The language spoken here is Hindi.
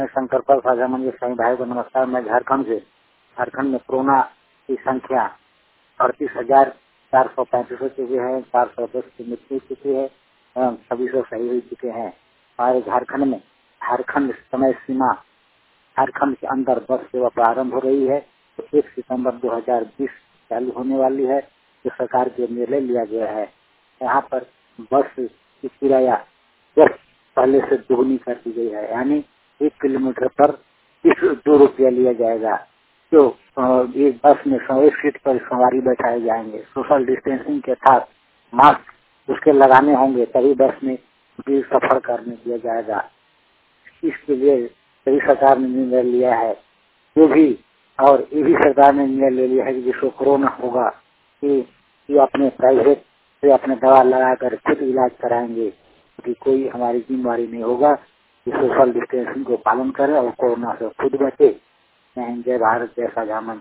मैं शंकर पाल साझा मंच स्वामी भाई को नमस्कार। मैं झारखंड में कोरोना की संख्या 38,435 हो चुकी है। 410 की मृत्यु हो चुकी है एवं सभी से सही हो चुके हैं। हमारे झारखंड समय सीमा झारखंड के अंदर बस सेवा प्रारंभ हो रही है। तो 1 सितंबर 2020 चालू होने वाली है, जो सरकार के निर्णय लिया गया है। यहाँ पर बस की किराया पहले से दोगुनी कर दी गई है, यानी 1 किलोमीटर पर 2 रुपया लिया जाएगा। जो एक बस में 1 सीट पर सवारी बैठाए जाएंगे। सोशल डिस्टेंसिंग के साथ मास्क उसके लगाने होंगे, तभी बस में भी सफर करने दिया जाएगा। इसके लिए सभी सरकार ने निर्णय लिया है। ये भी सरकार ने निर्णय ले लिया है कि जिसको कोरोना होगा कि अपने प्राइवेट से अपने दवा लगाकर खुद इलाज कराएंगे, कि कोई हमारी जिम्मेवारी नहीं होगा। कि सोशल डिस्टेंसिंग को पालन करें और कोरोना से खुद बचे। जय भारत, जय साझा मंच।